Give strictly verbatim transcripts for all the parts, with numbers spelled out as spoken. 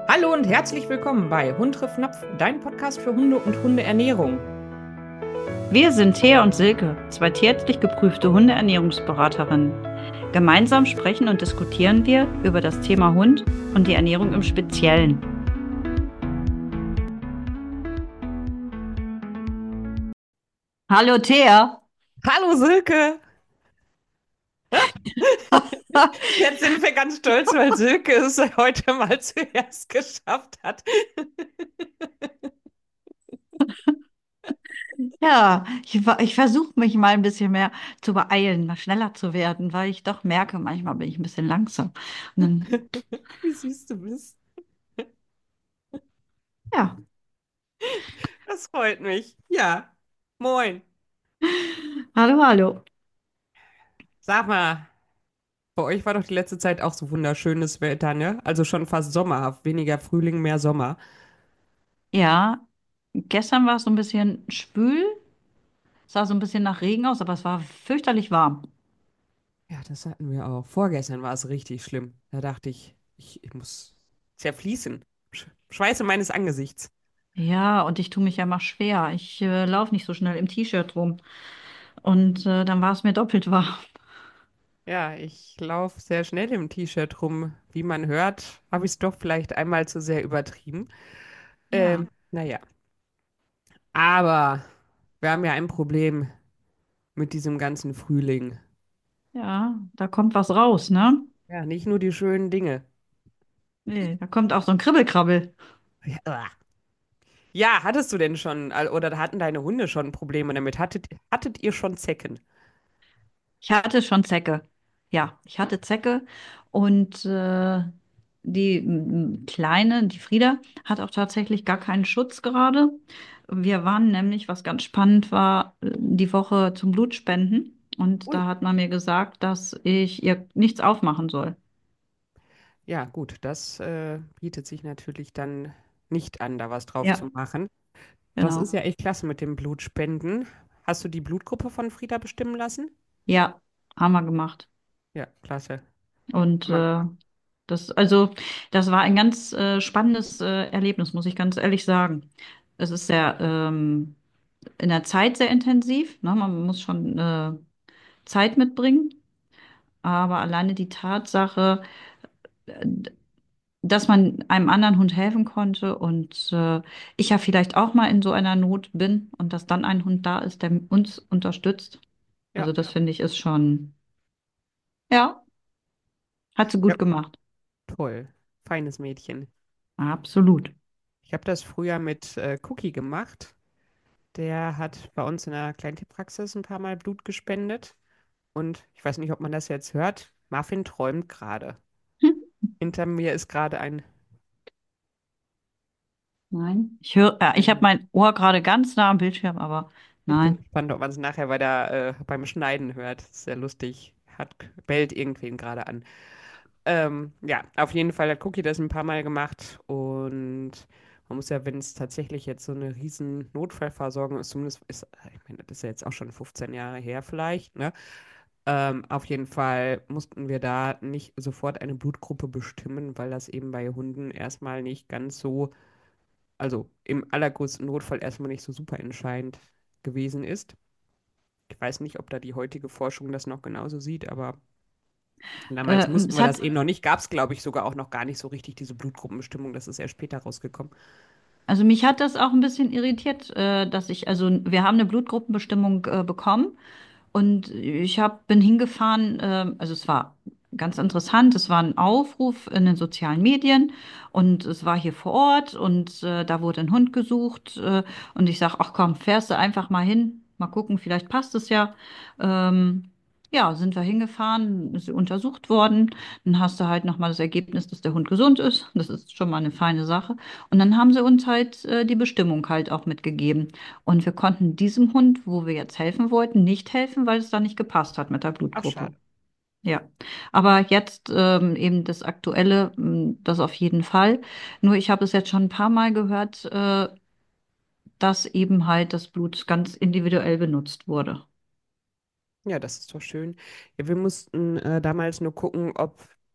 Hallo und herzlich willkommen bei Hund trifft Napf, dein Podcast für Hunde und Hundeernährung. Wir sind Thea und Silke, zwei tierärztlich geprüfte Hundeernährungsberaterinnen. Gemeinsam sprechen und diskutieren wir über das Thema Hund und die Ernährung im Speziellen. Hallo Thea. Hallo Silke! Jetzt sind wir ganz stolz, weil Silke es heute mal zuerst geschafft hat. Ja, ich, ver- ich versuche mich mal ein bisschen mehr zu beeilen, mal schneller zu werden, weil ich doch merke, manchmal bin ich ein bisschen langsam. Und dann, Wie süß du bist. ja, Das freut mich. Ja, moin. hallo, hallo. Sag mal, bei euch war doch die letzte Zeit auch so wunderschönes Wetter, ne? Also schon fast sommerhaft. Weniger Frühling, mehr Sommer. Ja, gestern war es so ein bisschen schwül, sah so ein bisschen nach Regen aus, aber es war fürchterlich warm. Ja, das hatten wir auch. Vorgestern war es richtig schlimm. Da dachte ich, ich, ich muss zerfließen. Sch Schweiße meines Angesichts. Ja, und ich tue mich ja mal schwer. Ich äh, laufe nicht so schnell im T-Shirt rum. Und äh, dann war es mir doppelt warm. Ja, ich laufe sehr schnell im T-Shirt rum. Wie man hört, habe ich es doch vielleicht einmal zu sehr übertrieben. Ja, Ähm, naja, aber wir haben ja ein Problem mit diesem ganzen Frühling. ja, da kommt was raus, ne? Ja, nicht nur die schönen Dinge. Nee, da kommt auch so ein Kribbelkrabbel. Ja, uah. Ja, hattest du denn schon, al- oder hatten deine Hunde schon Probleme damit? Hattet, hattet ihr schon Zecken? Ich hatte schon Zecke. Ja, ich hatte Zecke und äh, die m, Kleine, die Frieda, hat auch tatsächlich gar keinen Schutz gerade. Wir waren nämlich, was ganz spannend war, äh, die Woche zum Blutspenden und Ui. da hat man mir gesagt, dass ich ihr nichts aufmachen soll. Ja, gut, das äh, bietet sich natürlich dann nicht an, da was drauf Ja, zu machen. Das ist genau. ja echt klasse mit dem Blutspenden. Hast du die Blutgruppe von Frieda bestimmen lassen? Ja, haben wir gemacht. Ja, klasse. Und Man, äh, das, also, das war ein ganz äh, spannendes äh, Erlebnis, muss ich ganz ehrlich sagen. Es ist sehr ähm, in der Zeit sehr intensiv, ne? Man muss schon äh, Zeit mitbringen, aber alleine die Tatsache, äh, dass man einem anderen Hund helfen konnte und äh, ich ja vielleicht auch mal in so einer Not bin und dass dann ein Hund da ist, der uns unterstützt. ja, Also das finde ich ist schon, ja, hat sie ja, gut gemacht. toll. Feines Mädchen. Absolut. Ich habe das früher mit äh, Cookie gemacht. Der hat bei uns in der Kleintierpraxis ein paar Mal Blut gespendet. Und ich weiß nicht, ob man das jetzt hört. Muffin träumt gerade. Hinter mir ist gerade ein, Nein. Ich höre, äh, ich habe ein mein Ohr gerade ganz nah am Bildschirm, aber Ich bin nein. gespannt, ob man es nachher bei der, äh, beim Schneiden hört. Das ist sehr lustig. Hat, bellt irgendwen gerade an. Ähm, ja, auf jeden Fall hat Cookie das ein paar Mal gemacht und man muss ja, wenn es tatsächlich jetzt so eine riesen Notfallversorgung ist, zumindest ist, ich meine, das ist ja jetzt auch schon fünfzehn Jahre her vielleicht, ne? Ähm, auf jeden Fall mussten wir da nicht sofort eine Blutgruppe bestimmen, weil das eben bei Hunden erstmal nicht ganz so, also im allergrößten Notfall erstmal nicht so super entscheidend gewesen ist. Ich weiß nicht, ob da die heutige Forschung das noch genauso sieht, aber damals Äh, mussten es wir das hat, eben noch nicht. Gab es, glaube ich, sogar auch noch gar nicht so richtig diese Blutgruppenbestimmung. Das ist erst später rausgekommen. also mich hat das auch ein bisschen irritiert, äh, dass ich, also wir haben eine Blutgruppenbestimmung äh, bekommen und ich hab, bin hingefahren, äh, also es war ganz interessant, es war ein Aufruf in den sozialen Medien und es war hier vor Ort und äh, da wurde ein Hund gesucht äh, und ich sag, ach komm, fährst du einfach mal hin, mal gucken, vielleicht passt es ja. Ähm, ja, sind wir hingefahren, ist untersucht worden, dann hast du halt nochmal das Ergebnis, dass der Hund gesund ist, das ist schon mal eine feine Sache. Und dann haben sie uns halt äh, die Bestimmung halt auch mitgegeben. Und wir konnten diesem Hund, wo wir jetzt helfen wollten, nicht helfen, weil es da nicht gepasst hat mit der Ach, Blutgruppe. schade. Ja, aber jetzt ähm, eben das Aktuelle, ähm, das auf jeden Fall. Nur ich habe es jetzt schon ein paar Mal gehört, äh, dass eben halt das Blut ganz individuell benutzt wurde. Ja, das ist doch schön. Ja, wir mussten äh, damals nur gucken, ob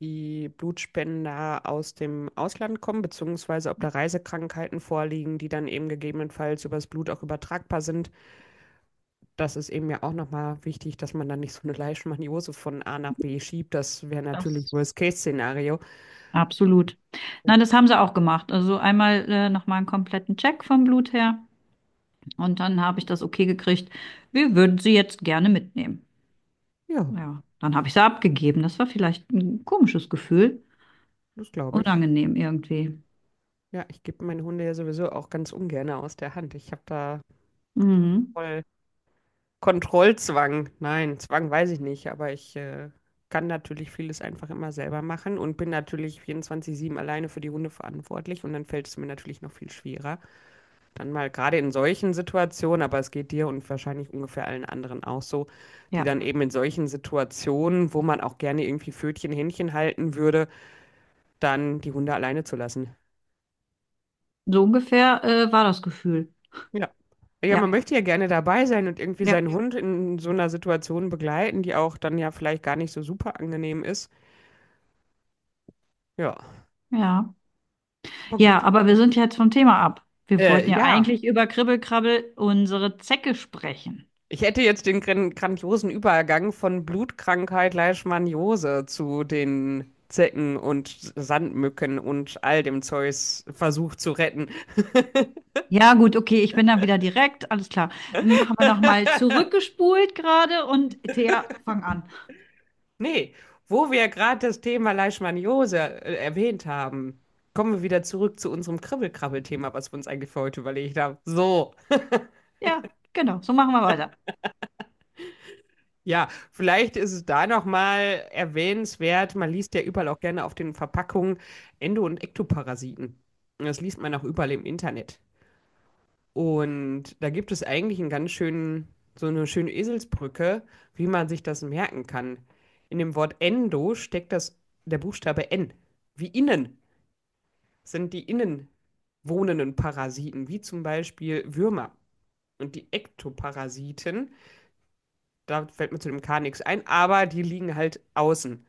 die Blutspender aus dem Ausland kommen, beziehungsweise ob da Reisekrankheiten vorliegen, die dann eben gegebenenfalls übers Blut auch übertragbar sind. Das ist eben ja auch nochmal wichtig, dass man dann nicht so eine Leishmaniose von A nach B schiebt. Das wäre natürlich Das Worst-Case-Szenario. absolut. Nein, das haben sie auch gemacht. Also einmal äh, nochmal einen kompletten Check vom Blut her und dann habe ich das okay gekriegt. Wir würden sie jetzt gerne mitnehmen. Ja, Ja, dann habe ich sie abgegeben. Das war vielleicht ein komisches Gefühl. das glaube ich. Unangenehm irgendwie. Ja, ich gebe meine Hunde ja sowieso auch ganz ungern aus der Hand. Ich habe da Mhm. voll Kontrollzwang. Nein, Zwang weiß ich nicht, aber ich äh, kann natürlich vieles einfach immer selber machen und bin natürlich vierundzwanzig sieben alleine für die Hunde verantwortlich und dann fällt es mir natürlich noch viel schwerer. Dann mal gerade in solchen Situationen, aber es geht dir und wahrscheinlich ungefähr allen anderen auch so, die Ja, dann eben in solchen Situationen, wo man auch gerne irgendwie Pfötchen, Händchen halten würde, dann die Hunde alleine zu lassen. so ungefähr äh, war das Gefühl. Ja. Ja, man Ja, möchte ja gerne dabei sein und irgendwie ja, seinen Hund in so einer Situation begleiten, die auch dann ja vielleicht gar nicht so super angenehm ist. Ja, ja. aber Ja, gut. aber wir sind jetzt vom Thema ab. Wir Äh, wollten ja ja, eigentlich über Kribbelkrabbel unsere Zecke sprechen. ich hätte jetzt den gran- grandiosen Übergang von Blutkrankheit Leishmaniose zu den Zecken und Sandmücken und all dem Zeugs versucht zu retten. Ja, gut, okay, ich bin dann wieder direkt. Alles klar. Machen wir nochmal zurückgespult gerade und Thea, fang an. Nee, wo wir gerade das Thema Leishmaniose äh, erwähnt haben, kommen wir wieder zurück zu unserem Kribbelkrabbel-Thema, was wir uns eigentlich für heute überlegt haben. So. Ja, genau, so machen wir weiter. Ja, vielleicht ist es da nochmal erwähnenswert, man liest ja überall auch gerne auf den Verpackungen Endo- und Ektoparasiten. Das liest man auch überall im Internet. Und da gibt es eigentlich einen ganz schönen, so eine schöne Eselsbrücke, wie man sich das merken kann. In dem Wort Endo steckt das, der Buchstabe N, wie innen, sind die innen wohnenden Parasiten, wie zum Beispiel Würmer. Und die Ektoparasiten, da fällt mir zu dem K nichts ein, aber die liegen halt außen.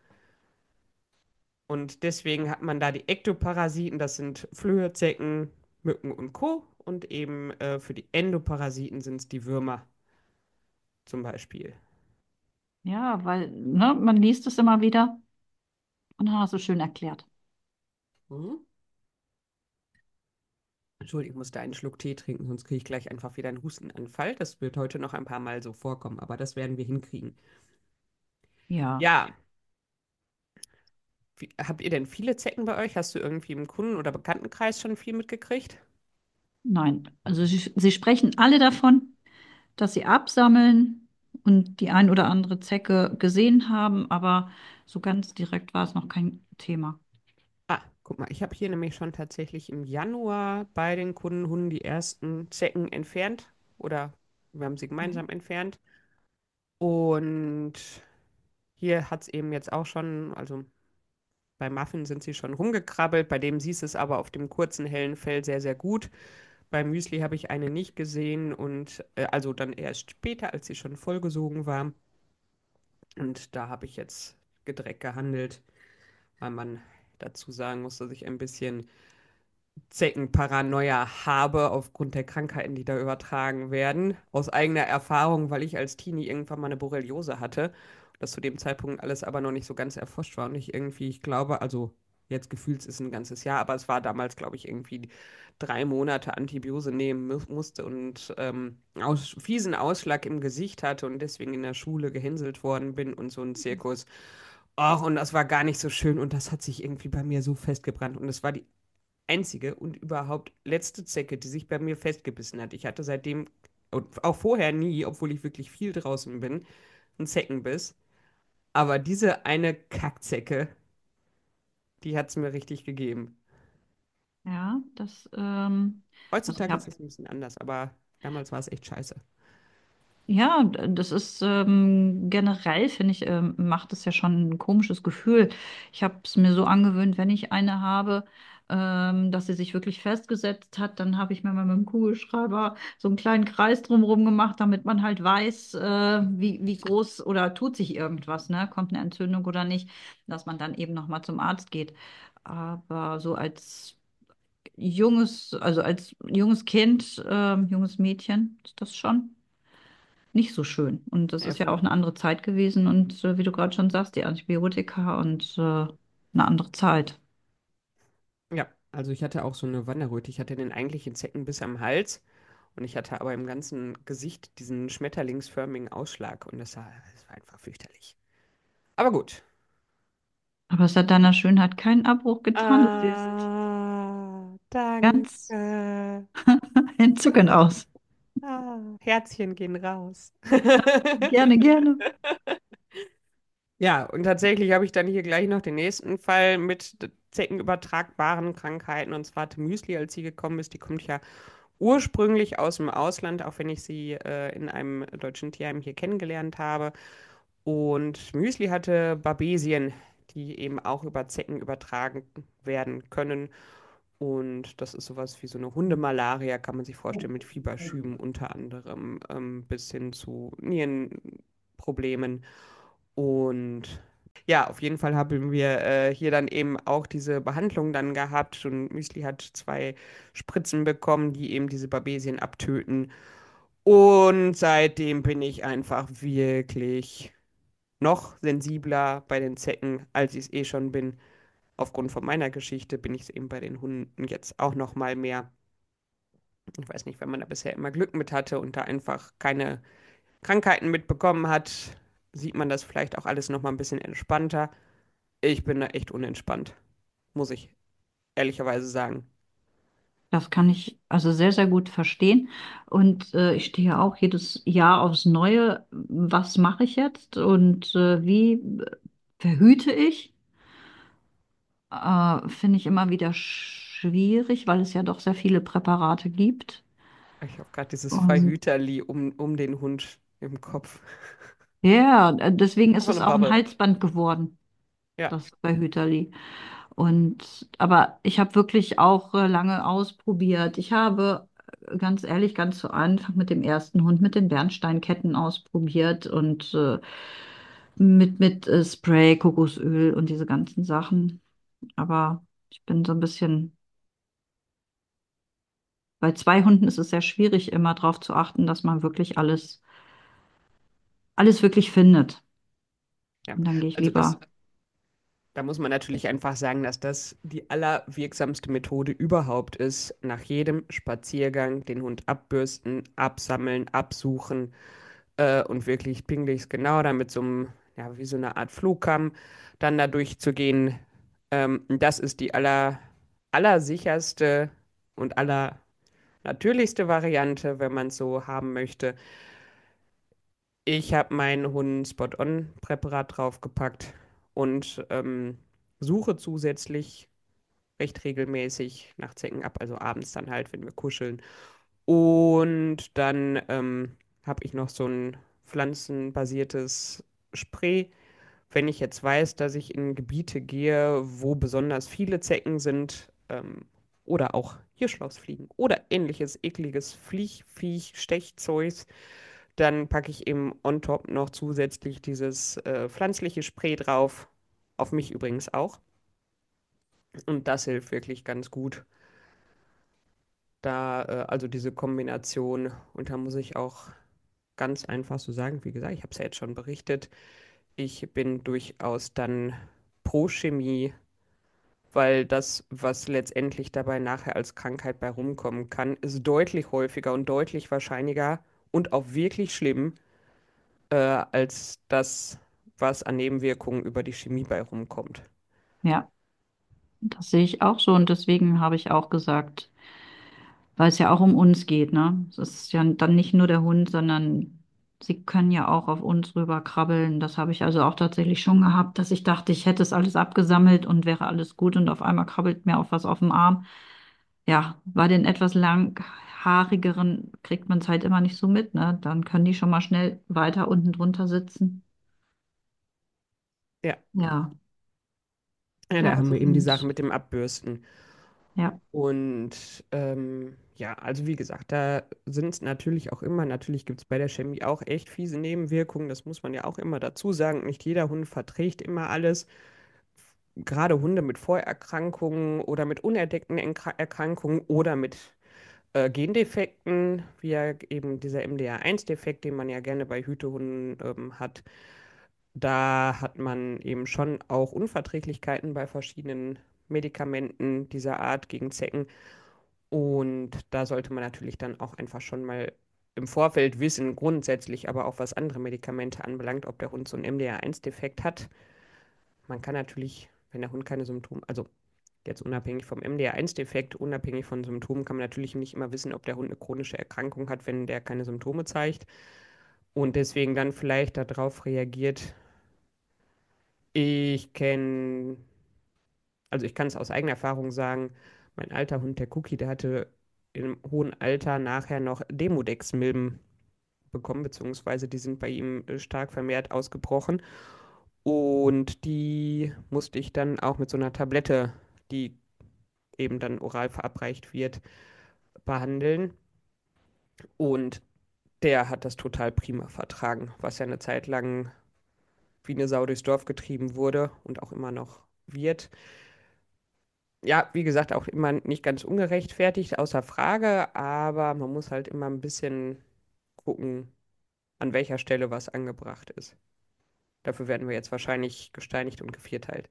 Und deswegen hat man da die Ektoparasiten, das sind Flöhe, Zecken, Mücken und Co. Und eben äh, für die Endoparasiten sind es die Würmer zum Beispiel. Ja, weil, ne, man liest es immer wieder und dann hast du schön erklärt. Mhm. Entschuldigung, ich musste einen Schluck Tee trinken, sonst kriege ich gleich einfach wieder einen Hustenanfall. Das wird heute noch ein paar Mal so vorkommen, aber das werden wir hinkriegen. Ja, Ja, wie, habt ihr denn viele Zecken bei euch? Hast du irgendwie im Kunden- oder Bekanntenkreis schon viel mitgekriegt? nein. Also sie, sie sprechen alle davon, dass sie absammeln und die ein oder andere Zecke gesehen haben, aber so ganz direkt war es noch kein Thema. Ah, guck mal, ich habe hier nämlich schon tatsächlich im Januar bei den Kundenhunden die ersten Zecken entfernt oder wir haben sie Okay. gemeinsam entfernt. Und hier hat es eben jetzt auch schon, also bei Muffin sind sie schon rumgekrabbelt, bei dem siehst es aber auf dem kurzen, hellen Fell sehr, sehr gut. Beim Müsli habe ich eine nicht gesehen und äh, also dann erst später, als sie schon vollgesogen war. Und da habe ich jetzt gedreckt gehandelt, weil man dazu sagen muss, dass ich ein bisschen Zeckenparanoia habe aufgrund der Krankheiten, die da übertragen werden. Aus eigener Erfahrung, weil ich als Teenie irgendwann mal eine Borreliose hatte. Das zu dem Zeitpunkt alles aber noch nicht so ganz erforscht war und ich irgendwie, ich glaube, also jetzt gefühlt ist es ein ganzes Jahr, aber es war damals, glaube ich, irgendwie drei Monate Antibiose nehmen mu musste und ähm, aus, fiesen Ausschlag im Gesicht hatte und deswegen in der Schule gehänselt worden bin und so ein Zirkus. Och, und das war gar nicht so schön und das hat sich irgendwie bei mir so festgebrannt und es war die einzige und überhaupt letzte Zecke, die sich bei mir festgebissen hat. Ich hatte seitdem und auch vorher nie, obwohl ich wirklich viel draußen bin, einen Zeckenbiss. Aber diese eine Kackzecke, die hat es mir richtig gegeben. Ja, das, ähm, also ich Heutzutage ist habe es ein bisschen anders, aber damals war es echt scheiße. ja, das ist ähm, generell, finde ich, ähm, macht es ja schon ein komisches Gefühl. Ich habe es mir so angewöhnt, wenn ich eine habe, ähm, dass sie sich wirklich festgesetzt hat. Dann habe ich mir mal mit dem Kugelschreiber so einen kleinen Kreis drumherum gemacht, damit man halt weiß, äh, wie, wie groß oder tut sich irgendwas, ne? Kommt eine Entzündung oder nicht, dass man dann eben nochmal zum Arzt geht. Aber so als junges, also als junges Kind, ähm, junges Mädchen, ist das schon nicht so schön. Und das Ja, ist ja für, auch eine andere Zeit gewesen und äh, wie du gerade schon sagst, die Antibiotika und äh, eine andere Zeit. ja, also ich hatte auch so eine Wanderröte. Ich hatte den eigentlichen Zeckenbiss am Hals und ich hatte aber im ganzen Gesicht diesen schmetterlingsförmigen Ausschlag und das war, das war einfach fürchterlich. Aber gut. Aber es hat deiner Schönheit keinen Abbruch getan. Du siehst Ah, ganz danke. entzückend aus. Ah, Herzchen gehen raus. Gerne, gerne. Ja, und tatsächlich habe ich dann hier gleich noch den nächsten Fall mit zeckenübertragbaren Krankheiten. Und zwar hatte Müsli, als sie gekommen ist. Die kommt ja ursprünglich aus dem Ausland, auch wenn ich sie äh, in einem deutschen Tierheim hier kennengelernt habe. Und Müsli hatte Babesien, die eben auch über Zecken übertragen werden können. Und das ist sowas wie so eine Hundemalaria, kann man sich vorstellen, mit Fieberschüben unter anderem, ähm, bis hin zu Nierenproblemen. Und ja, auf jeden Fall haben wir äh, hier dann eben auch diese Behandlung dann gehabt. Und Müsli hat zwei Spritzen bekommen, die eben diese Babesien abtöten. Und seitdem bin ich einfach wirklich noch sensibler bei den Zecken, als ich es eh schon bin. Aufgrund von meiner Geschichte bin ich es eben bei den Hunden jetzt auch noch mal mehr. Ich weiß nicht, wenn man da bisher immer Glück mit hatte und da einfach keine Krankheiten mitbekommen hat, sieht man das vielleicht auch alles noch mal ein bisschen entspannter. Ich bin da echt unentspannt, muss ich ehrlicherweise sagen. Das kann ich also sehr, sehr gut verstehen. Und äh, ich stehe auch jedes Jahr aufs Neue. Was mache ich jetzt und äh, wie äh, verhüte ich? Äh, finde ich immer wieder schwierig, weil es ja doch sehr viele Präparate gibt. Ich habe gerade dieses Und Verhüterli um, um den Hund im Kopf. ja, äh, deswegen ist So es eine auch ein Bubble. Halsband geworden, Ja, das bei Hüterli. Und aber ich habe wirklich auch äh, lange ausprobiert. Ich habe äh, ganz ehrlich ganz zu Anfang mit dem ersten Hund mit den Bernsteinketten ausprobiert und äh, mit mit äh, Spray, Kokosöl und diese ganzen Sachen. Aber ich bin so ein bisschen bei zwei Hunden ist es sehr schwierig, immer darauf zu achten, dass man wirklich alles alles wirklich findet. ja. Und dann gehe ich Also das lieber. Da muss man natürlich einfach sagen, dass das die allerwirksamste Methode überhaupt ist. Nach jedem Spaziergang den Hund abbürsten, absammeln, absuchen äh, und wirklich pinglichst genau dann mit so einem, ja, wie so eine Art Flugkamm dann da durchzugehen. Ähm, das ist die aller, allersicherste und allernatürlichste Variante, wenn man es so haben möchte. Ich habe meinen Hund Spot-On-Präparat draufgepackt und ähm, suche zusätzlich recht regelmäßig nach Zecken ab, also abends dann halt, wenn wir kuscheln. Und dann ähm, habe ich noch so ein pflanzenbasiertes Spray. Wenn ich jetzt weiß, dass ich in Gebiete gehe, wo besonders viele Zecken sind, ähm, oder auch Hirschlausfliegen oder ähnliches ekliges Fliech, Viech, Stechzeugs, dann packe ich eben on top noch zusätzlich dieses äh, pflanzliche Spray drauf. Auf mich übrigens auch. Und das hilft wirklich ganz gut. Da, äh, also diese Kombination, und da muss ich auch ganz einfach so sagen, wie gesagt, ich habe es ja jetzt schon berichtet, ich bin durchaus dann pro Chemie, weil das, was letztendlich dabei nachher als Krankheit bei rumkommen kann, ist deutlich häufiger und deutlich wahrscheinlicher und auch wirklich schlimm, äh, als das, was an Nebenwirkungen über die Chemie bei rumkommt. Ja, das sehe ich auch so und deswegen habe ich auch gesagt, weil es ja auch um uns geht, ne? Es ist ja dann nicht nur der Hund, sondern sie können ja auch auf uns rüber krabbeln. Das habe ich also auch tatsächlich schon gehabt, dass ich dachte, ich hätte es alles abgesammelt und wäre alles gut und auf einmal krabbelt mir auch was auf dem Arm. Ja, bei den etwas langhaarigeren kriegt man es halt immer nicht so mit, ne? Dann können die schon mal schnell weiter unten drunter sitzen. Ja, Ja, ja, ja, da haben also wir eben die Sache und mit dem Abbürsten. Ja. Und ähm, ja, also wie gesagt, da sind es natürlich auch immer, natürlich gibt es bei der Chemie auch echt fiese Nebenwirkungen, das muss man ja auch immer dazu sagen. Nicht jeder Hund verträgt immer alles. Gerade Hunde mit Vorerkrankungen oder mit unentdeckten Enkra- Erkrankungen oder mit äh, Gendefekten, wie ja eben dieser M D R eins-Defekt, den man ja gerne bei Hütehunden ähm, hat. Da hat man eben schon auch Unverträglichkeiten bei verschiedenen Medikamenten dieser Art gegen Zecken. Und da sollte man natürlich dann auch einfach schon mal im Vorfeld wissen, grundsätzlich aber auch was andere Medikamente anbelangt, ob der Hund so einen M D R eins-Defekt hat. Man kann natürlich, wenn der Hund keine Symptome, also jetzt unabhängig vom M D R eins-Defekt, unabhängig von Symptomen, kann man natürlich nicht immer wissen, ob der Hund eine chronische Erkrankung hat, wenn der keine Symptome zeigt und deswegen dann vielleicht darauf reagiert. Ich kenne, also ich kann es aus eigener Erfahrung sagen, mein alter Hund, der Cookie, der hatte im hohen Alter nachher noch Demodex-Milben bekommen, beziehungsweise die sind bei ihm äh, stark vermehrt ausgebrochen. Und die musste ich dann auch mit so einer Tablette, die eben dann oral verabreicht wird, behandeln. Und der hat das total prima vertragen, was ja eine Zeit lang wie eine Sau durchs Dorf getrieben wurde und auch immer noch wird. Ja, wie gesagt, auch immer nicht ganz ungerechtfertigt, außer Frage, aber man muss halt immer ein bisschen gucken, an welcher Stelle was angebracht ist. Dafür werden wir jetzt wahrscheinlich gesteinigt und gevierteilt.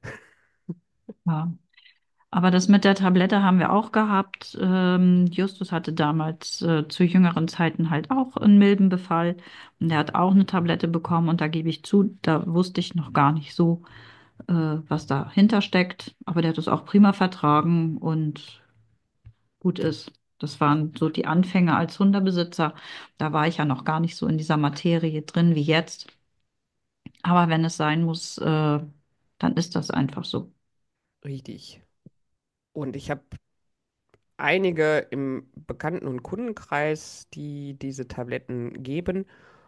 Ja. Aber das mit der Tablette haben wir auch gehabt. Ähm, Justus hatte damals äh, zu jüngeren Zeiten halt auch einen Milbenbefall. Und der hat auch eine Tablette bekommen. Und da gebe ich zu, da wusste ich noch gar nicht so, äh, was dahinter steckt. Aber der hat es auch prima vertragen und gut ist. Das waren so die Anfänge als Hundebesitzer. Da war ich ja noch gar nicht so in dieser Materie drin wie jetzt. Aber wenn es sein muss, äh, dann ist das einfach so. Richtig. Und ich habe einige im Bekannten- und Kundenkreis, die diese Tabletten geben.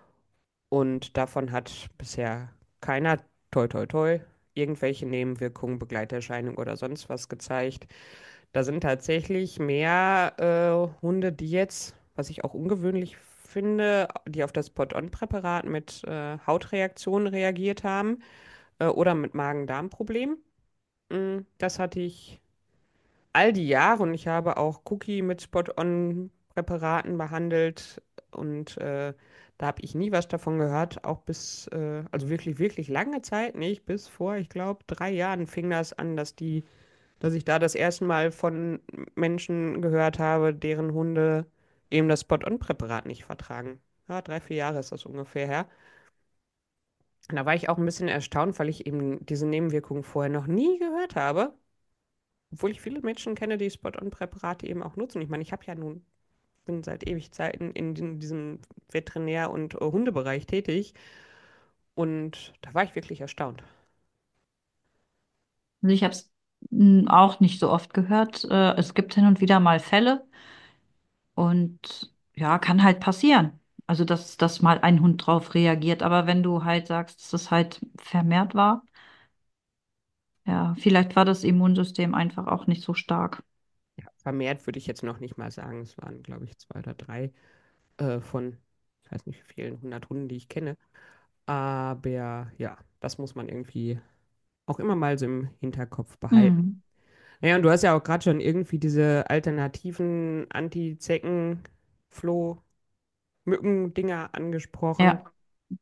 Und davon hat bisher keiner, toi toi toi, irgendwelche Nebenwirkungen, Begleiterscheinungen oder sonst was gezeigt. Da sind tatsächlich mehr äh, Hunde, die jetzt, was ich auch ungewöhnlich finde, die auf das Spot-on-Präparat mit äh, Hautreaktionen reagiert haben äh, oder mit Magen-Darm-Problemen. Mm, Das hatte ich all die Jahre und ich habe auch Cookie mit Spot-on-Präparaten behandelt und äh, da habe ich nie was davon gehört, auch bis, äh, also wirklich, wirklich lange Zeit nicht, bis vor, ich glaube, drei Jahren fing das an, dass die, dass ich da das erste Mal von Menschen gehört habe, deren Hunde eben das Spot-on-Präparat nicht vertragen. Ja, drei, vier Jahre ist das ungefähr her. Und da war ich auch ein bisschen erstaunt, weil ich eben diese Nebenwirkungen vorher noch nie gehört habe. Obwohl ich viele Menschen kenne, die Spot-on-Präparate eben auch nutzen. Ich meine, ich habe ja nun, bin seit ewig Zeiten in den- diesem Veterinär- und äh, Hundebereich tätig und da war ich wirklich erstaunt. Also ich habe es auch nicht so oft gehört. Äh, es gibt hin und wieder mal Fälle und ja, kann halt passieren. Also, dass, dass mal ein Hund drauf reagiert. Aber wenn du halt sagst, dass es halt vermehrt war, ja, vielleicht war das Immunsystem einfach auch nicht so stark. Ja, vermehrt würde ich jetzt noch nicht mal sagen. Es waren, glaube ich, zwei oder drei äh, von, ich weiß nicht wie vielen, hundert Hunden, die ich kenne. Aber ja, das muss man irgendwie auch immer mal so im Hinterkopf behalten. Hm. Naja, und du hast ja auch gerade schon irgendwie diese alternativen Anti-Zecken, Floh, Mückendinger angesprochen. Ja,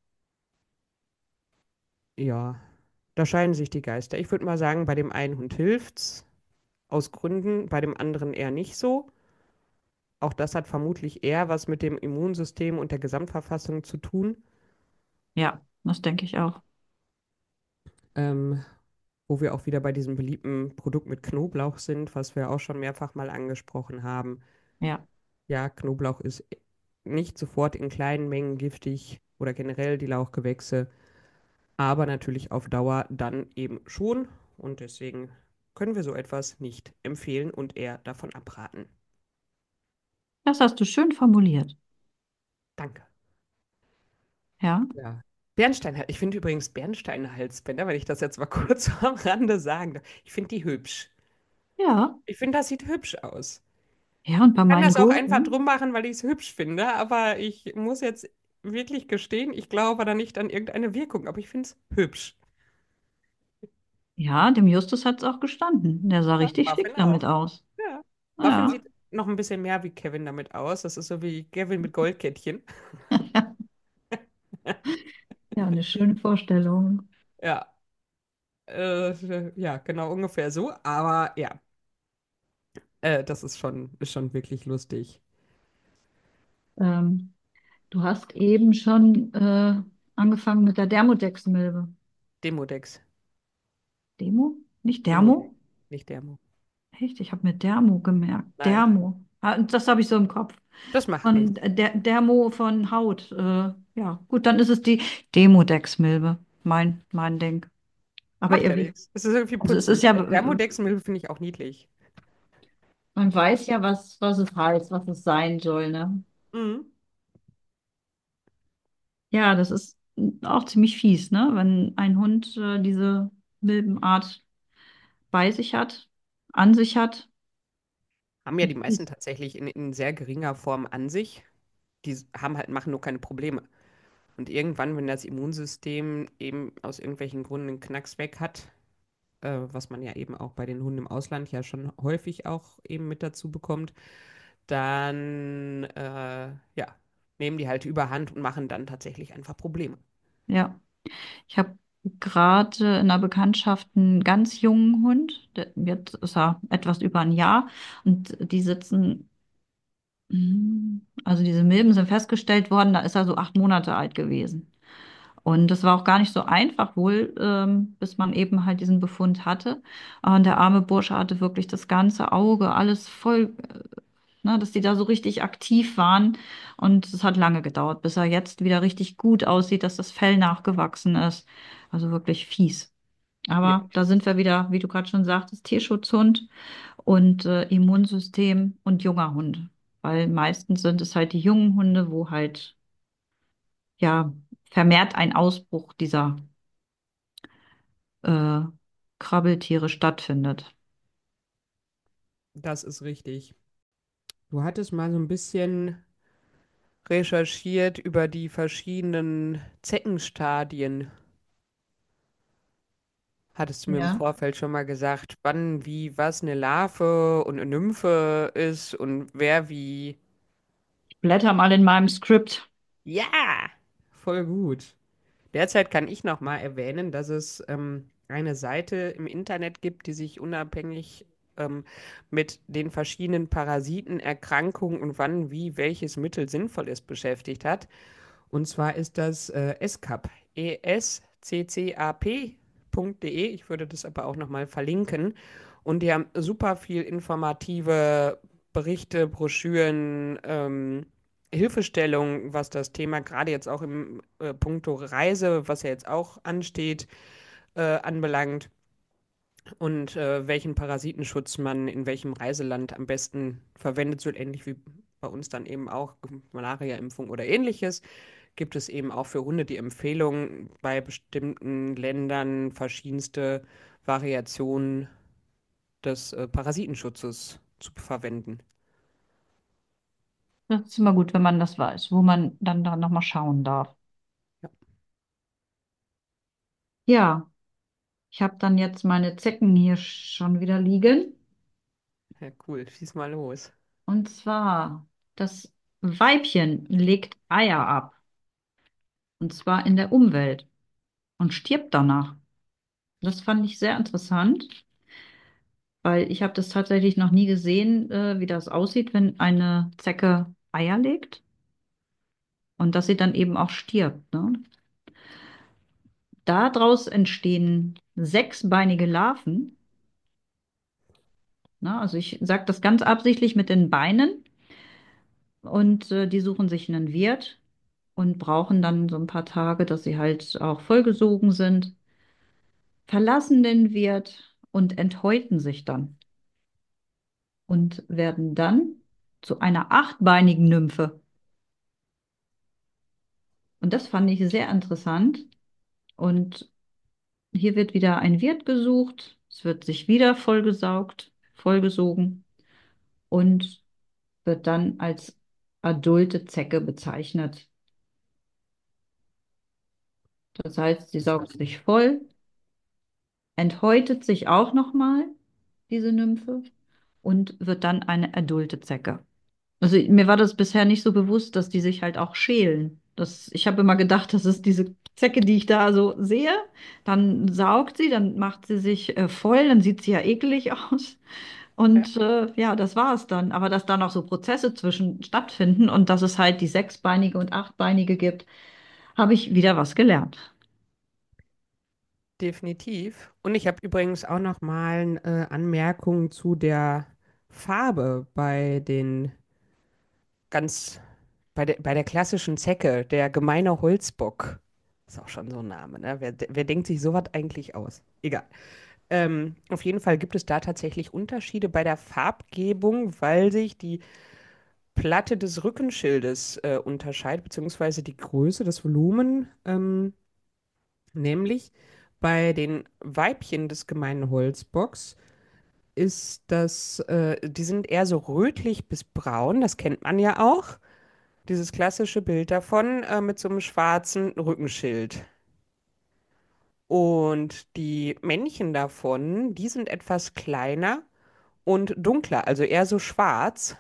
Ja, da scheiden sich die Geister. Ich würde mal sagen, bei dem einen Hund hilft's aus Gründen, bei dem anderen eher nicht so. Auch das hat vermutlich eher was mit dem Immunsystem und der Gesamtverfassung zu tun, ja, das denke ich auch. ähm, wo wir auch wieder bei diesem beliebten Produkt mit Knoblauch sind, was wir auch schon mehrfach mal angesprochen haben. Ja. Ja, Knoblauch ist nicht sofort in kleinen Mengen giftig oder generell die Lauchgewächse, aber natürlich auf Dauer dann eben schon. Und deswegen können wir so etwas nicht empfehlen und eher davon abraten. Das hast du schön formuliert. Danke. Ja. Ja. Bernstein, ich finde übrigens Bernstein-Halsbänder, wenn ich das jetzt mal kurz am Rande sagen darf, ich finde die hübsch. Ja, Ich finde, das sieht hübsch aus. ja, und bei Kann meinen das auch einfach Gurken, drum machen, weil ich es hübsch finde, aber ich muss jetzt wirklich gestehen, ich glaube da nicht an irgendeine Wirkung, aber ich finde es hübsch. ja, dem Justus hat es auch gestanden. Der sah Ja, richtig schick Muffin damit auch. aus. Ja. Muffin Ja, sieht noch ein bisschen mehr wie Kevin damit aus. Das ist so wie Kevin mit Goldkettchen. ja, eine schöne Vorstellung. Ja, äh, ja, genau ungefähr so. Aber ja, äh, das ist schon, ist schon wirklich lustig. Ähm, Du hast eben schon äh, angefangen mit der Thermodechsmilbe. Demodex. Demo? Nicht Demodex, Dermo? nicht Demo. Echt? Ich habe mir Dermo gemerkt. Nein, Dermo. Ah, das habe ich so im Kopf. das macht Von nichts. der Dermo von Haut. Äh, ja, gut, dann ist es die Demodex-Milbe. Mein, mein Ding. Aber Macht ihr, ja nichts. Es ist irgendwie also es ist putzig. ja, Äh, Thermodex-Milch finde ich auch niedlich. man weiß ja, was, was es heißt, was es sein soll, ne? Mhm. Ja, das ist auch ziemlich fies, ne? Wenn ein Hund äh, diese Milbenart bei sich hat, an sich hat. Haben ja Das die meisten ist tatsächlich in, in sehr geringer Form an sich. Die haben halt, machen nur keine Probleme. Und irgendwann, wenn das Immunsystem eben aus irgendwelchen Gründen einen Knacks weg hat, äh, was man ja eben auch bei den Hunden im Ausland ja schon häufig auch eben mit dazu bekommt, dann äh, ja, nehmen die halt überhand und machen dann tatsächlich einfach Probleme. Ja, ich habe gerade in einer Bekanntschaft einen ganz jungen Hund. Der, jetzt ist er etwas über ein Jahr und die sitzen, mm, also diese Milben sind festgestellt worden, da ist er so acht Monate alt gewesen. Und das war auch gar nicht so einfach wohl, ähm, bis man eben halt diesen Befund hatte. Und der arme Bursche hatte wirklich das ganze Auge, alles voll, ne, dass die da so richtig aktiv waren. Und es hat lange gedauert, bis er jetzt wieder richtig gut aussieht, dass das Fell nachgewachsen ist. Also wirklich fies. Ja, Aber da sind wir wieder, wie du gerade schon sagtest, Tierschutzhund und äh, Immunsystem und junger Hund. Weil meistens sind es halt die jungen Hunde, wo halt ja vermehrt ein Ausbruch dieser äh, Krabbeltiere stattfindet. das ist richtig. Du hattest mal so ein bisschen recherchiert über die verschiedenen Zeckenstadien. Hattest du mir im Ja. Vorfeld schon mal gesagt, wann, wie, was eine Larve und eine Nymphe ist und wer wie. Blätter mal in meinem Skript. Ja, voll gut. Derzeit kann ich noch mal erwähnen, dass es ähm, eine Seite im Internet gibt, die sich unabhängig ähm, mit den verschiedenen Parasiten, Erkrankungen und wann, wie, welches Mittel sinnvoll ist, beschäftigt hat. Und zwar ist das äh, escap, e s c c a p.de. Ich würde das aber auch noch mal verlinken. Und die haben super viel informative Berichte, Broschüren, ähm, Hilfestellung, was das Thema gerade jetzt auch im äh, Punkto Reise, was ja jetzt auch ansteht, äh, anbelangt und äh, welchen Parasitenschutz man in welchem Reiseland am besten verwendet, so ähnlich wie bei uns dann eben auch Malaria-Impfung oder ähnliches, gibt es eben auch für Hunde die Empfehlung, bei bestimmten Ländern verschiedenste Variationen des äh, Parasitenschutzes zu verwenden. Das ist immer gut, wenn man das weiß, wo man dann da nochmal schauen darf. Ja, Ja, ich habe dann jetzt meine Zecken hier schon wieder liegen. ja, cool, schieß mal los. Und zwar, das Weibchen legt Eier ab. Und zwar in der Umwelt und stirbt danach. Das fand ich sehr interessant, weil ich habe das tatsächlich noch nie gesehen, äh, wie das aussieht, wenn eine Zecke Eier legt und dass sie dann eben auch stirbt, ne? Daraus entstehen sechsbeinige Larven. Ne? Also ich sage das ganz absichtlich mit den Beinen und äh, die suchen sich einen Wirt und brauchen dann so ein paar Tage, dass sie halt auch vollgesogen sind, verlassen den Wirt und enthäuten sich dann und werden dann zu einer achtbeinigen Nymphe. Und das fand ich sehr interessant. Und hier wird wieder ein Wirt gesucht. Es wird sich wieder vollgesaugt, vollgesogen und wird dann als adulte Zecke bezeichnet. Das heißt, sie saugt sich voll, enthäutet sich auch nochmal, diese Nymphe, und wird dann eine adulte Zecke. Also mir war das bisher nicht so bewusst, dass die sich halt auch schälen. Das, ich habe immer gedacht, das ist diese Zecke, die ich da so sehe. Dann saugt sie, dann macht sie sich äh, voll, dann sieht sie ja eklig aus. Ja. Und äh, ja, das war es dann. Aber dass da noch so Prozesse zwischen stattfinden und dass es halt die sechsbeinige und achtbeinige gibt, habe ich wieder was gelernt. Definitiv. Und ich habe übrigens auch noch mal äh, Anmerkungen zu der Farbe bei den ganz, bei der, bei der klassischen Zecke, der gemeine Holzbock. Ist auch schon so ein Name, ne? Wer, wer denkt sich sowas eigentlich aus? Egal. Ähm, auf jeden Fall gibt es da tatsächlich Unterschiede bei der Farbgebung, weil sich die Platte des Rückenschildes äh, unterscheidet, beziehungsweise die Größe, das Volumen. Ähm, nämlich bei den Weibchen des gemeinen Holzbocks ist das, äh, die sind eher so rötlich bis braun, das kennt man ja auch. Dieses klassische Bild davon äh, mit so einem schwarzen Rückenschild. Und die Männchen davon, die sind etwas kleiner und dunkler, also eher so schwarz.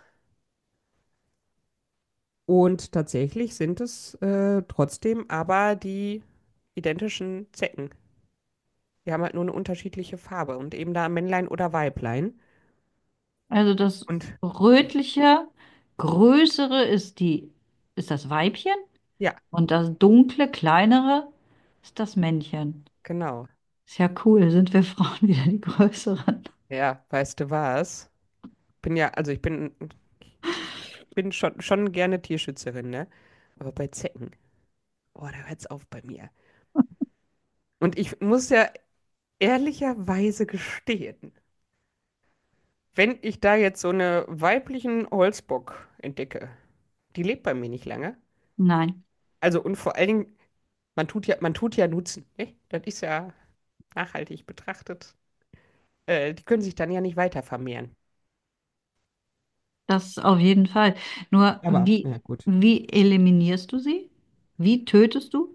Und tatsächlich sind es äh, trotzdem aber die identischen Zecken. Die haben halt nur eine unterschiedliche Farbe und eben da Männlein oder Weiblein. Also das Und rötliche, größere ist die, ist das Weibchen ja, und das dunkle, kleinere ist das Männchen. genau. Ist ja cool, sind wir Frauen wieder die größeren. Ja, weißt du was? Bin ja, also ich bin, bin schon, schon gerne Tierschützerin, ne? Aber bei Zecken, oh, da hört's auf bei mir. Und ich muss ja ehrlicherweise gestehen, wenn ich da jetzt so eine weiblichen Holzbock entdecke, die lebt bei mir nicht lange. Nein, Also und vor allen Dingen, man tut ja, man tut ja Nutzen, ne? Das ist ja nachhaltig betrachtet. Äh, die können sich dann ja nicht weiter vermehren. das auf jeden Fall. Nur Aber, wie, ja gut. wie eliminierst du sie? Wie tötest du?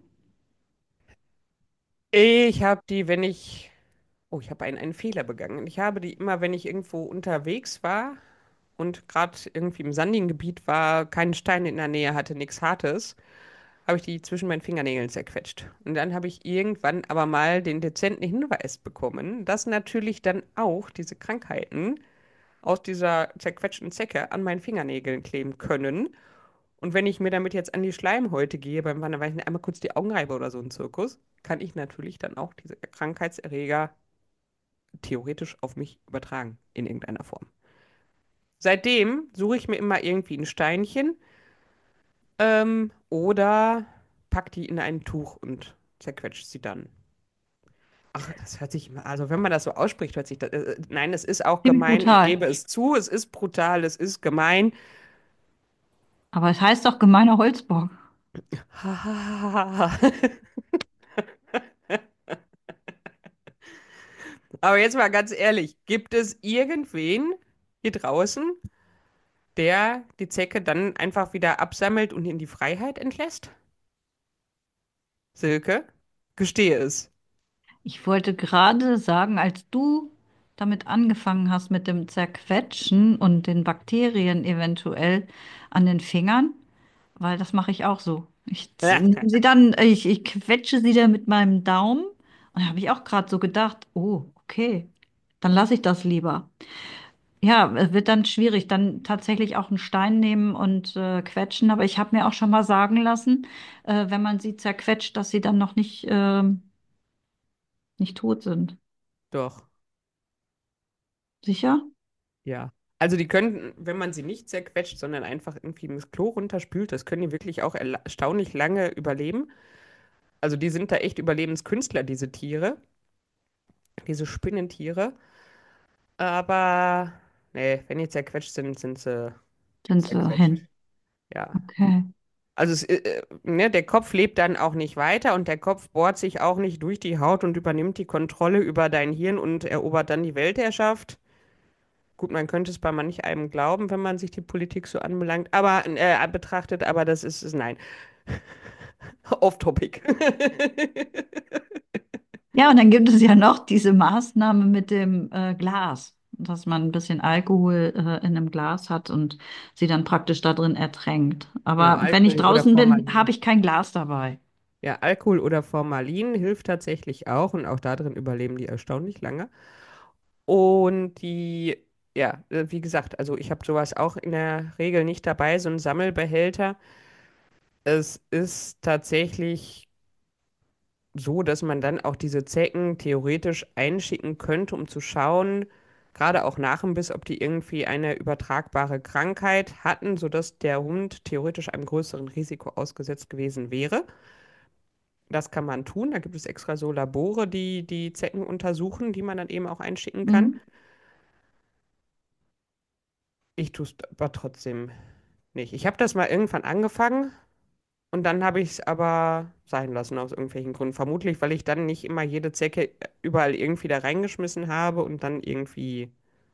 Ich habe die, wenn ich, oh, ich habe einen, einen Fehler begangen. Ich habe die immer, wenn ich irgendwo unterwegs war und gerade irgendwie im sandigen Gebiet war, keinen Stein in der Nähe hatte, nichts Hartes, habe ich die zwischen meinen Fingernägeln zerquetscht. Und dann habe ich irgendwann aber mal den dezenten Hinweis bekommen, dass natürlich dann auch diese Krankheiten aus dieser zerquetschten Zecke an meinen Fingernägeln kleben können. Und wenn ich mir damit jetzt an die Schleimhäute gehe, beim Wandern, weil ich mir einmal kurz die Augen reibe oder so ein Zirkus, kann ich natürlich dann auch diese Krankheitserreger theoretisch auf mich übertragen in irgendeiner Form. Seitdem suche ich mir immer irgendwie ein Steinchen ähm, oder pack die in ein Tuch und zerquetscht sie dann. Ach, das hört sich immer, also wenn man das so ausspricht, hört sich das, äh, äh, nein, es ist auch Klingt gemein, ich brutal. gebe es zu, es ist brutal, es ist gemein. Aber es heißt doch gemeiner Holzbock. Aber jetzt mal ganz ehrlich, gibt es irgendwen hier draußen, der die Zecke dann einfach wieder absammelt und in die Freiheit entlässt? Silke, gestehe es. Ich wollte gerade sagen, als du damit angefangen hast mit dem Zerquetschen und den Bakterien eventuell an den Fingern, weil das mache ich auch so. Ich z- nehme sie dann, ich, ich quetsche sie dann mit meinem Daumen und da habe ich auch gerade so gedacht, oh, okay, dann lasse ich das lieber. Ja, es wird dann schwierig, dann tatsächlich auch einen Stein nehmen und äh, quetschen, aber ich habe mir auch schon mal sagen lassen, äh, wenn man sie zerquetscht, dass sie dann noch nicht, ähm, nicht tot sind. Doch, Sicher? ja. Also die können, wenn man sie nicht zerquetscht, sondern einfach irgendwie ins Klo runterspült, das können die wirklich auch erla- erstaunlich lange überleben. Also die sind da echt Überlebenskünstler, diese Tiere, diese Spinnentiere. Aber nee, wenn die zerquetscht sind, sind sie Sind sie zerquetscht. hin. Ja. Okay. Also es, äh, äh, ne, der Kopf lebt dann auch nicht weiter und der Kopf bohrt sich auch nicht durch die Haut und übernimmt die Kontrolle über dein Hirn und erobert dann die Weltherrschaft. Gut, man könnte es bei manch einem glauben, wenn man sich die Politik so anbelangt, aber äh, betrachtet, aber das ist, ist nein. Off-Topic. Ja, und dann gibt es ja noch diese Maßnahme mit dem äh, Glas, dass man ein bisschen Alkohol äh, in einem Glas hat und sie dann praktisch da drin ertränkt. Ja, Aber wenn ich Alkohol oder draußen bin, habe Formalin. ich kein Glas dabei. Ja, Alkohol oder Formalin hilft tatsächlich auch und auch da drin überleben die erstaunlich lange. Und die, ja, äh, wie gesagt, also ich habe sowas auch in der Regel nicht dabei, so ein Sammelbehälter. Es ist tatsächlich so, dass man dann auch diese Zecken theoretisch einschicken könnte, um zu schauen, gerade auch nach dem Biss, ob die irgendwie eine übertragbare Krankheit hatten, sodass der Hund theoretisch einem größeren Risiko ausgesetzt gewesen wäre. Das kann man tun. Da gibt es extra so Labore, die die Zecken untersuchen, die man dann eben auch einschicken kann. Mhm. Ich tue es aber trotzdem nicht. Ich habe das mal irgendwann angefangen und dann habe ich es aber sein lassen aus irgendwelchen Gründen. Vermutlich, weil ich dann nicht immer jede Zecke überall irgendwie da reingeschmissen habe und dann irgendwie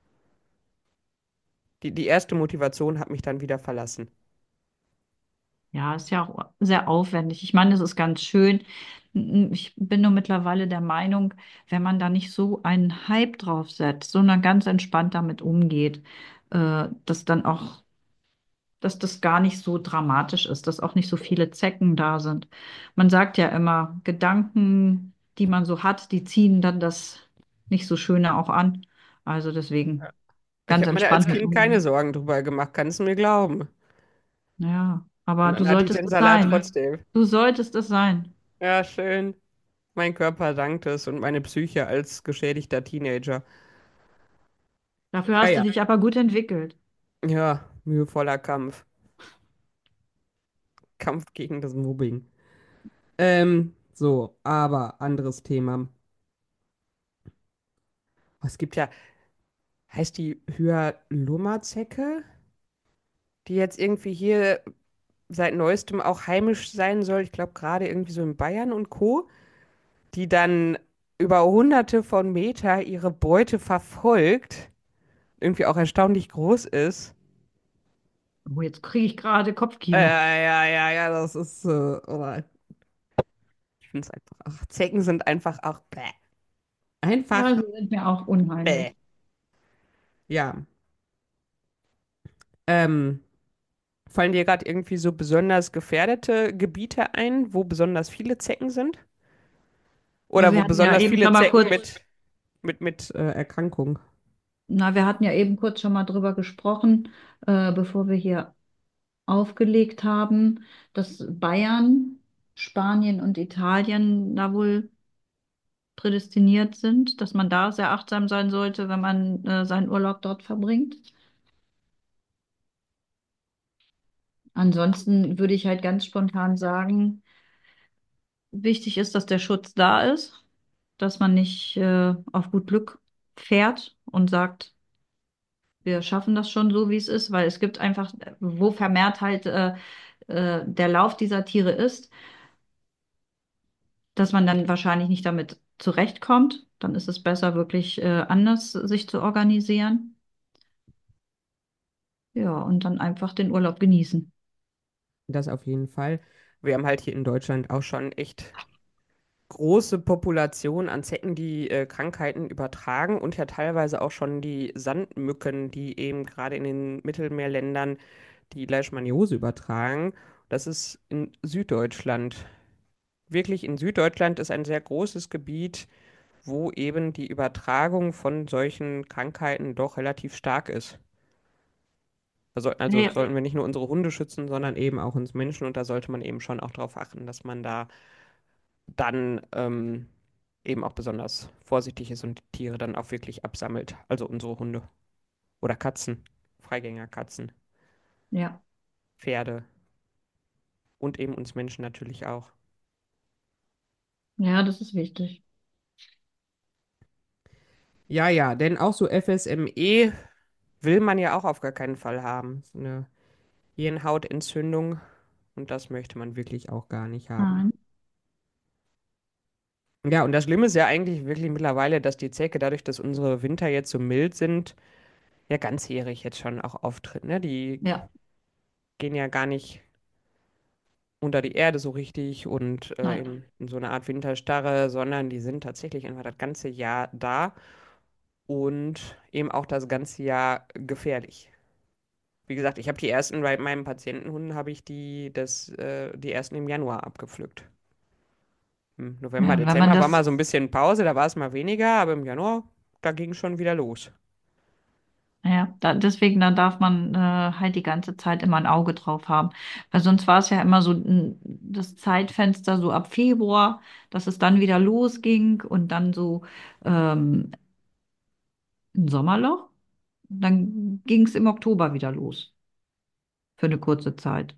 die, die erste Motivation hat mich dann wieder verlassen. Ja, ist ja auch sehr aufwendig. Ich meine, es ist ganz schön. Ich bin nur mittlerweile der Meinung, wenn man da nicht so einen Hype drauf setzt, sondern ganz entspannt damit umgeht, äh, dass dann auch, dass das gar nicht so dramatisch ist, dass auch nicht so viele Zecken da sind. Man sagt ja immer, Gedanken, die man so hat, die ziehen dann das nicht so Schöne auch an. Also deswegen Ich ganz habe mir da als entspannt mit Kind keine umgehen. Sorgen drüber gemacht, kannst du mir glauben. Ja, Und aber du dann hatte ich solltest den es Salat sein. trotzdem. Du solltest es sein. Ja, schön. Mein Körper dankt es und meine Psyche als geschädigter Teenager. Dafür Ja, hast du ja. dich aber gut entwickelt. Ja, mühevoller Kampf. Kampf gegen das Mobbing. Ähm, so, aber anderes Thema. Es gibt ja, heißt die Hyalomma-Zecke, die jetzt irgendwie hier seit neuestem auch heimisch sein soll. Ich glaube gerade irgendwie so in Bayern und Co., die dann über hunderte von Meter ihre Beute verfolgt, irgendwie auch erstaunlich groß ist. Oh, jetzt kriege ich gerade Ja, Kopfkino. ja, ja, ja, das ist, äh, oh, ich finde es einfach, ach, Zecken sind einfach auch, bäh. Ja, Einfach, sie sind mir auch bäh. unheimlich. Ja, ähm, fallen dir gerade irgendwie so besonders gefährdete Gebiete ein, wo besonders viele Zecken sind? Ja, Oder wir wo hatten ja besonders eben viele schon mal Zecken kurz, mit, mit, mit äh, Erkrankung? na, wir hatten ja eben kurz schon mal drüber gesprochen, äh, bevor wir hier aufgelegt haben, dass Bayern, Spanien und Italien da wohl prädestiniert sind, dass man da sehr achtsam sein sollte, wenn man äh, seinen Urlaub dort verbringt. Ansonsten würde ich halt ganz spontan sagen, wichtig ist, dass der Schutz da ist, dass man nicht äh, auf gut Glück fährt und sagt, wir schaffen das schon so, wie es ist, weil es gibt einfach, wo vermehrt halt äh, äh, der Lauf dieser Tiere ist, dass man dann wahrscheinlich nicht damit zurechtkommt. Dann ist es besser, wirklich äh, anders sich zu organisieren. Ja, und dann einfach den Urlaub genießen. Das auf jeden Fall. Wir haben halt hier in Deutschland auch schon echt große Population an Zecken, die äh, Krankheiten übertragen und ja teilweise auch schon die Sandmücken, die eben gerade in den Mittelmeerländern die Leishmaniose übertragen. Das ist in Süddeutschland. Wirklich in Süddeutschland ist ein sehr großes Gebiet, wo eben die Übertragung von solchen Krankheiten doch relativ stark ist. Also, also Ja, sollten wir nicht nur unsere Hunde schützen, sondern eben auch uns Menschen und da sollte man eben schon auch darauf achten, dass man da dann ähm, eben auch besonders vorsichtig ist und die Tiere dann auch wirklich absammelt. Also unsere Hunde oder Katzen, Freigängerkatzen, ja, Pferde und eben uns Menschen natürlich auch. ja, das ist wichtig. Ja, ja, denn auch so F S M E will man ja auch auf gar keinen Fall haben. So eine Hirnhautentzündung und das möchte man wirklich auch gar nicht haben. Nein. Ja, und das Schlimme ist ja eigentlich wirklich mittlerweile, dass die Zecke, dadurch, dass unsere Winter jetzt so mild sind, ja ganzjährig jetzt schon auch auftritt, ne? Die Ja, gehen ja gar nicht unter die Erde so richtig und äh, nein. in, in so eine Art Winterstarre, sondern die sind tatsächlich einfach das ganze Jahr da und eben auch das ganze Jahr gefährlich. Wie gesagt, ich habe die ersten, bei meinen Patientenhunden habe ich die, das, äh, die ersten im Januar abgepflückt. Im November, Ja, und wenn man Dezember war das, mal so ein bisschen Pause, da war es mal weniger, aber im Januar, da ging es schon wieder los. ja, da, deswegen, da darf man äh, halt die ganze Zeit immer ein Auge drauf haben. Weil sonst war es ja immer so n- das Zeitfenster so ab Februar, dass es dann wieder losging und dann so ähm, ein Sommerloch. Dann ging es im Oktober wieder los für eine kurze Zeit.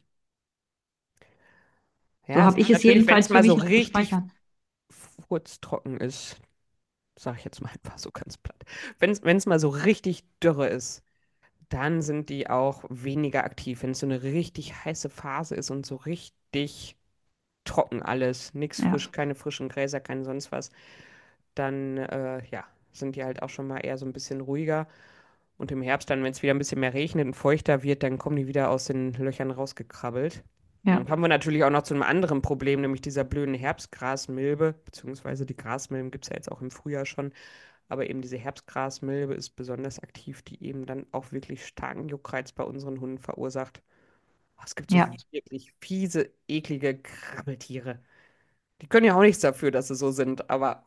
So Ja, es habe ist ich es natürlich, wenn es jedenfalls für mal so mich noch richtig gespeichert. furztrocken ist, sage ich jetzt mal einfach so ganz platt. Wenn es wenn es mal so richtig dürre ist, dann sind die auch weniger aktiv. Wenn es so eine richtig heiße Phase ist und so richtig trocken alles, nichts Ja, frisch, keine frischen Gräser, kein sonst was, dann äh, ja, sind die halt auch schon mal eher so ein bisschen ruhiger. Und im Herbst dann, wenn es wieder ein bisschen mehr regnet und feuchter wird, dann kommen die wieder aus den Löchern rausgekrabbelt. ja, Dann haben wir natürlich auch noch zu einem anderen Problem, nämlich dieser blöden Herbstgrasmilbe, beziehungsweise die Grasmilben gibt es ja jetzt auch im Frühjahr schon, aber eben diese Herbstgrasmilbe ist besonders aktiv, die eben dann auch wirklich starken Juckreiz bei unseren Hunden verursacht. Oh, es gibt so ja. wirklich fiese, eklige Krabbeltiere. Die können ja auch nichts dafür, dass sie so sind, aber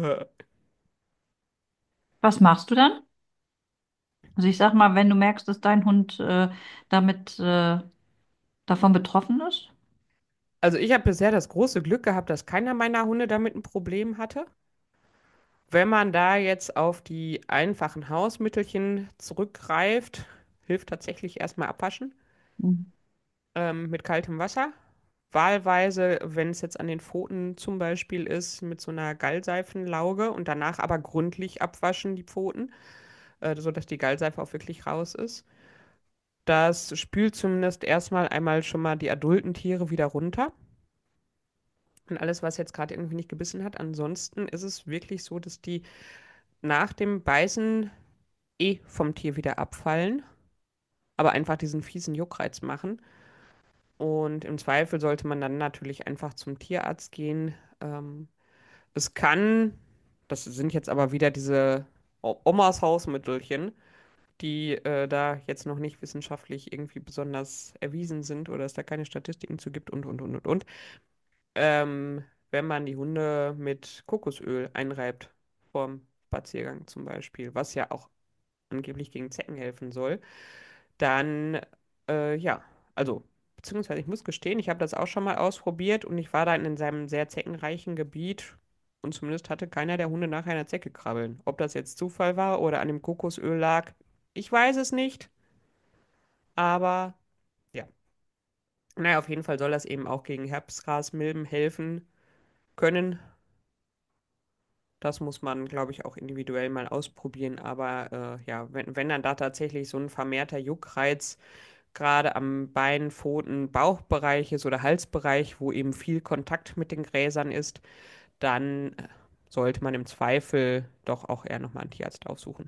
Was machst du dann? Also ich sag mal, wenn du merkst, dass dein Hund äh, damit äh, davon betroffen ist. also ich habe bisher das große Glück gehabt, dass keiner meiner Hunde damit ein Problem hatte. Wenn man da jetzt auf die einfachen Hausmittelchen zurückgreift, hilft tatsächlich erstmal abwaschen Mhm. ähm, mit kaltem Wasser. Wahlweise, wenn es jetzt an den Pfoten zum Beispiel ist, mit so einer Gallseifenlauge und danach aber gründlich abwaschen die Pfoten, äh, sodass die Gallseife auch wirklich raus ist. Das spült zumindest erstmal einmal schon mal die adulten Tiere wieder runter. Und alles, was jetzt gerade irgendwie nicht gebissen hat. Ansonsten ist es wirklich so, dass die nach dem Beißen eh vom Tier wieder abfallen, aber einfach diesen fiesen Juckreiz machen. Und im Zweifel sollte man dann natürlich einfach zum Tierarzt gehen. Ähm, es kann, das sind jetzt aber wieder diese O- Omas Hausmittelchen, die äh, da jetzt noch nicht wissenschaftlich irgendwie besonders erwiesen sind oder es da keine Statistiken zu gibt und, und, und, und, und. Ähm, wenn man die Hunde mit Kokosöl einreibt, vorm Spaziergang zum Beispiel, was ja auch angeblich gegen Zecken helfen soll, dann, äh, ja, also, beziehungsweise ich muss gestehen, ich habe das auch schon mal ausprobiert und ich war da in seinem sehr zeckenreichen Gebiet und zumindest hatte keiner der Hunde nach einer Zecke krabbeln. Ob das jetzt Zufall war oder an dem Kokosöl lag, ich weiß es nicht, aber ja. Naja, auf jeden Fall soll das eben auch gegen Herbstgrasmilben helfen können. Das muss man, glaube ich, auch individuell mal ausprobieren. Aber äh, ja, wenn, wenn dann da tatsächlich so ein vermehrter Juckreiz gerade am Bein, Pfoten, Bauchbereich ist oder Halsbereich, wo eben viel Kontakt mit den Gräsern ist, dann äh, sollte man im Zweifel doch auch eher nochmal einen Tierarzt aufsuchen.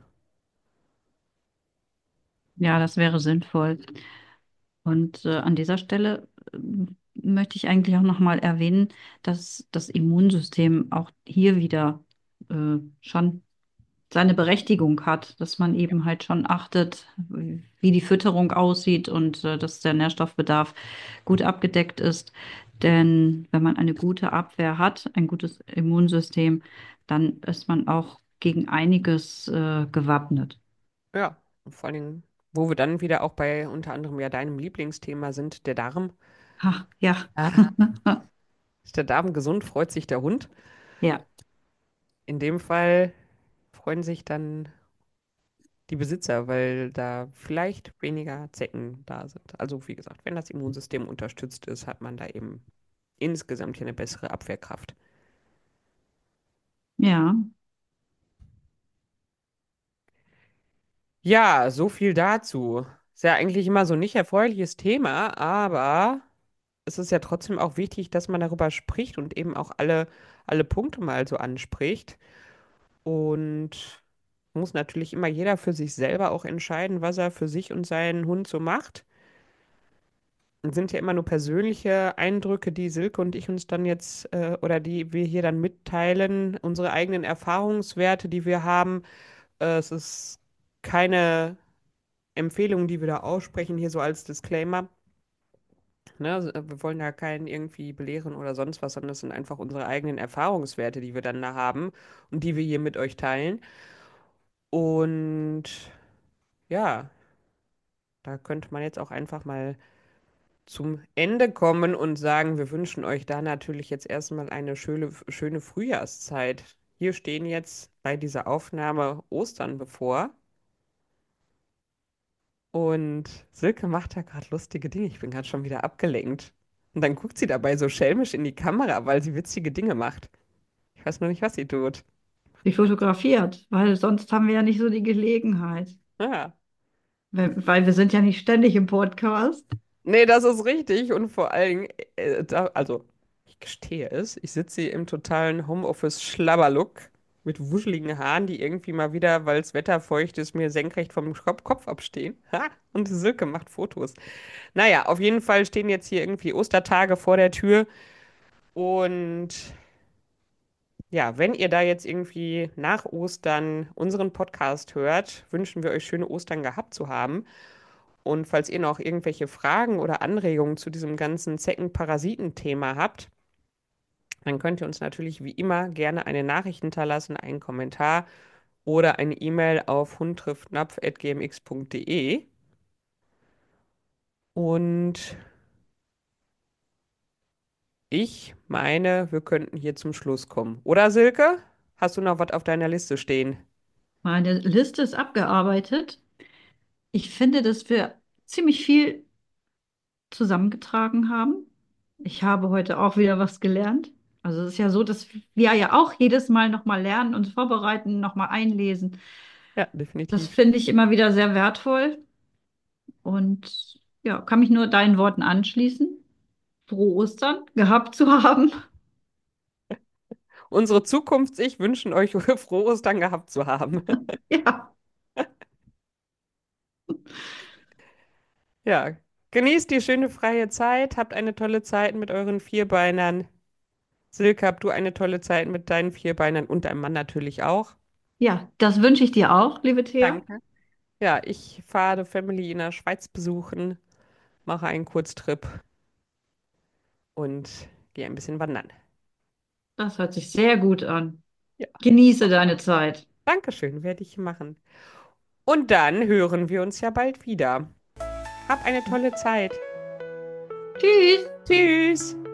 Ja, das wäre sinnvoll. Und äh, an dieser Stelle ähm, möchte ich eigentlich auch nochmal erwähnen, dass das Immunsystem auch hier wieder äh, schon seine Berechtigung hat, dass man Ja, eben halt schon achtet, wie die Fütterung aussieht und äh, dass der Nährstoffbedarf gut abgedeckt ist. Denn wenn man eine gute Abwehr hat, ein gutes Immunsystem, dann ist man auch gegen einiges äh, gewappnet. ja. Und vor allen Dingen, wo wir dann wieder auch bei unter anderem ja deinem Lieblingsthema sind, der Darm. Ha, ja. Ah. Ist der Darm gesund, freut sich der Hund. Ja. In dem Fall freuen sich dann die Besitzer, weil da vielleicht weniger Zecken da sind. Also wie gesagt, wenn das Immunsystem unterstützt ist, hat man da eben insgesamt hier eine bessere Abwehrkraft. Ja. Ja, so viel dazu. Ist ja eigentlich immer so ein nicht erfreuliches Thema, aber es ist ja trotzdem auch wichtig, dass man darüber spricht und eben auch alle, alle Punkte mal so anspricht. Und muss natürlich immer jeder für sich selber auch entscheiden, was er für sich und seinen Hund so macht. Es sind ja immer nur persönliche Eindrücke, die Silke und ich uns dann jetzt äh, oder die wir hier dann mitteilen, unsere eigenen Erfahrungswerte, die wir haben. Äh, es ist keine Empfehlung, die wir da aussprechen, hier so als Disclaimer. Ne? Also, äh, wir wollen da keinen irgendwie belehren oder sonst was, sondern das sind einfach unsere eigenen Erfahrungswerte, die wir dann da haben und die wir hier mit euch teilen. Und ja, da könnte man jetzt auch einfach mal zum Ende kommen und sagen, wir wünschen euch da natürlich jetzt erstmal eine schöne, schöne Frühjahrszeit. Hier stehen jetzt bei dieser Aufnahme Ostern bevor. Und Silke macht da gerade lustige Dinge. Ich bin gerade schon wieder abgelenkt. Und dann guckt sie dabei so schelmisch in die Kamera, weil sie witzige Dinge macht. Ich weiß noch nicht, was sie tut. Sie fotografiert, weil sonst haben wir ja nicht so die Gelegenheit. Ja. Weil, weil wir sind ja nicht ständig im Podcast. Nee, das ist richtig. Und vor allem, äh, da, also, ich gestehe es, ich sitze hier im totalen Homeoffice-Schlabberlook mit wuscheligen Haaren, die irgendwie mal wieder, weil das Wetter feucht ist, mir senkrecht vom Kopf, Kopf abstehen. Ha! Und Silke macht Fotos. Naja, auf jeden Fall stehen jetzt hier irgendwie Ostertage vor der Tür. Und ja, wenn ihr da jetzt irgendwie nach Ostern unseren Podcast hört, wünschen wir euch schöne Ostern gehabt zu haben. Und falls ihr noch irgendwelche Fragen oder Anregungen zu diesem ganzen Zecken-Parasiten-Thema habt, dann könnt ihr uns natürlich wie immer gerne eine Nachricht hinterlassen, einen Kommentar oder eine E-Mail auf hundtrifftnapf.gmx.de. Und ich meine, wir könnten hier zum Schluss kommen. Oder Silke? Hast du noch was auf deiner Liste stehen? Meine Liste ist abgearbeitet. Ich finde, dass wir ziemlich viel zusammengetragen haben. Ich habe heute auch wieder was gelernt. Also es ist ja so, dass wir ja auch jedes Mal nochmal lernen, uns vorbereiten, nochmal einlesen. Ja, Das definitiv. finde ich immer wieder sehr wertvoll und ja, kann mich nur deinen Worten anschließen. Frohe Ostern gehabt zu haben. Unsere Zukunfts-Ich wünschen euch frohe Ostern gehabt zu haben. Ja, Ja, genießt die schöne freie Zeit, habt eine tolle Zeit mit euren Vierbeinern. Silke, habt du eine tolle Zeit mit deinen Vierbeinern und deinem Mann natürlich auch. ja, das wünsche ich dir auch, liebe Thea. Danke. Ja, ich fahre die Family in der Schweiz besuchen, mache einen Kurztrip und gehe ein bisschen wandern. Das hört sich sehr gut an. Ja, Genieße deine Zeit. Dankeschön, werde ich machen. Und dann hören wir uns ja bald wieder. Hab eine tolle Zeit. Tschüss. Tschüss.